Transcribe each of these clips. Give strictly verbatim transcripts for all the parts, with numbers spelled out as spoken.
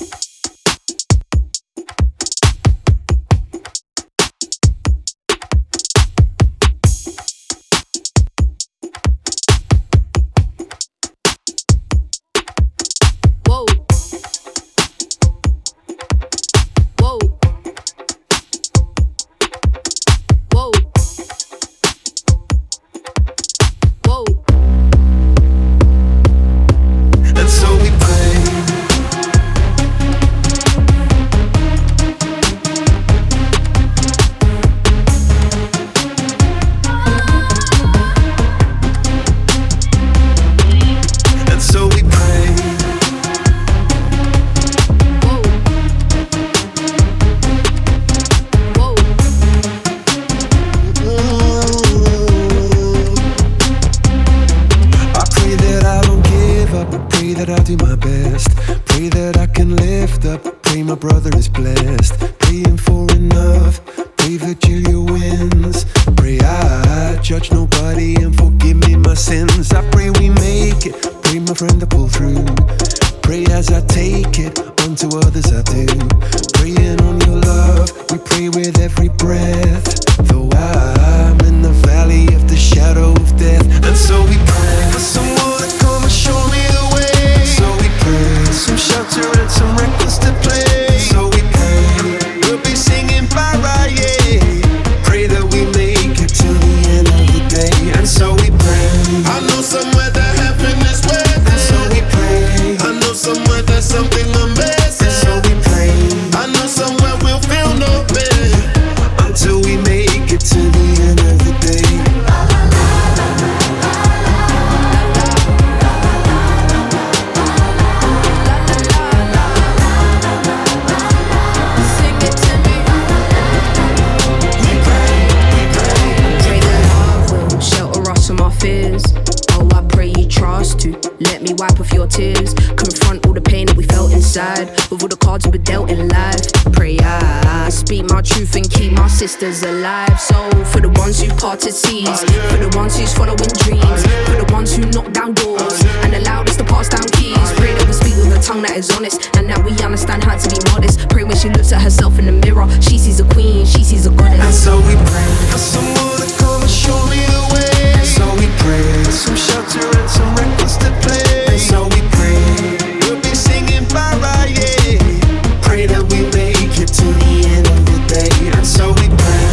Sisters alive, so for the ones who parted seas, for the ones who's following dreams, for the ones who knock down doors and allowed us to pass down keys. Pray that we speak with a tongue that is honest and that we understand how to be modest. Pray when she looks at herself in the mirror, she sees a queen, she sees a goddess. And so we pray for someone to come and show me the way. And so we pray for some shelter and some records to play. And so we pray we'll be singing bye-bye, yeah. Pray that we make it to the end of the day. And so we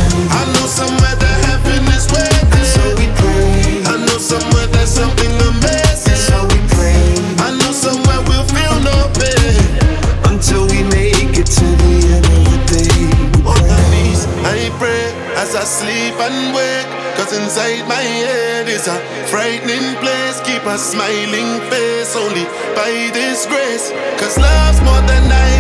I know somewhere that heaven is waiting. And so we pray. I know somewhere there's something amazing. And so we pray. I know somewhere we'll feel no pain until we make it to the end of the day. On my knees, I pray as I sleep and wake. Cause inside my head is a frightening place. Keep a smiling face only by this grace. Cause love's more than I